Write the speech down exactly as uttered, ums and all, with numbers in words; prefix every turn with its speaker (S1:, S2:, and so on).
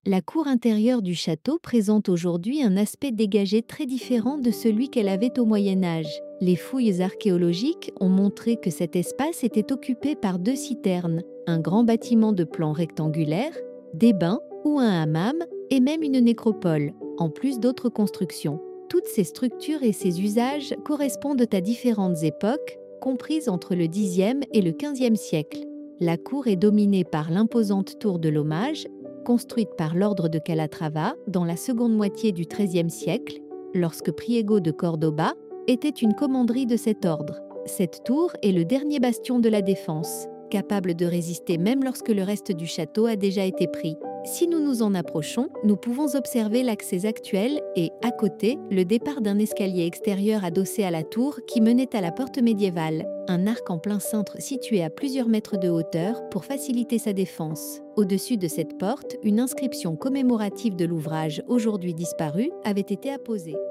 S1: La cour intérieure du château présente aujourd'hui un aspect dégagé très différent de celui qu'elle avait au Moyen Âge. Les fouilles archéologiques ont montré que cet espace était occupé par deux citernes, un grand bâtiment de plan rectangulaire, des bains ou un hammam et même une nécropole, en plus d'autres constructions. Toutes ces structures et ces usages correspondent à différentes époques, comprises entre le dixième et le quinzième siècle. La cour est dominée par l'imposante tour de l'Hommage, construite par l'ordre de Calatrava dans la seconde moitié du treizième siècle, lorsque Priego de Cordoba était une commanderie de cet ordre. Cette tour est le dernier bastion de la défense, capable de résister même lorsque le reste du château a déjà été pris. Si nous nous en approchons, nous pouvons observer l'accès actuel et, à côté, le départ d'un escalier extérieur adossé à la tour qui menait à la porte médiévale, un arc en plein cintre situé à plusieurs mètres de hauteur pour faciliter sa défense. Au-dessus de cette porte, une inscription commémorative de l'ouvrage aujourd'hui disparu avait été apposée.